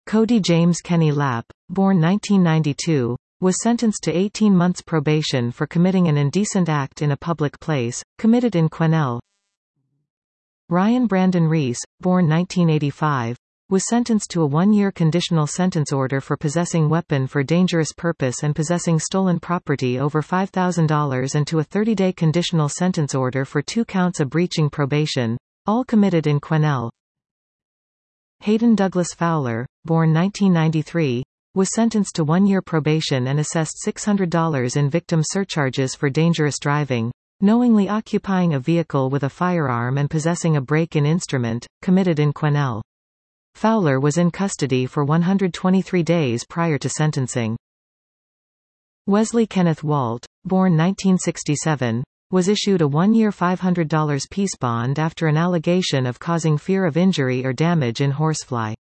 Cody James Kenny Lapp, born 1992, was sentenced to 18 months probation for committing an indecent act in a public place, committed in Quesnel. Ryan Brandon Reese, born 1985, was sentenced to a 1-year conditional sentence order for possessing weapon for dangerous purpose and possessing stolen property over $5,000 and to a 30-day conditional sentence order for 2 counts of breaching probation, all committed in Quesnel. Hayden Douglas Fowler, born 1993, was sentenced to 1-year probation and assessed $600 in victim surcharges for dangerous driving, knowingly occupying a vehicle with a firearm and possessing a break-in instrument, committed in Quesnel. Fowler was in custody for 123 days prior to sentencing. Wesley Kenneth Walt, born 1967, was issued a 1-year $500 peace bond after an allegation of causing fear of injury or damage in horsefly.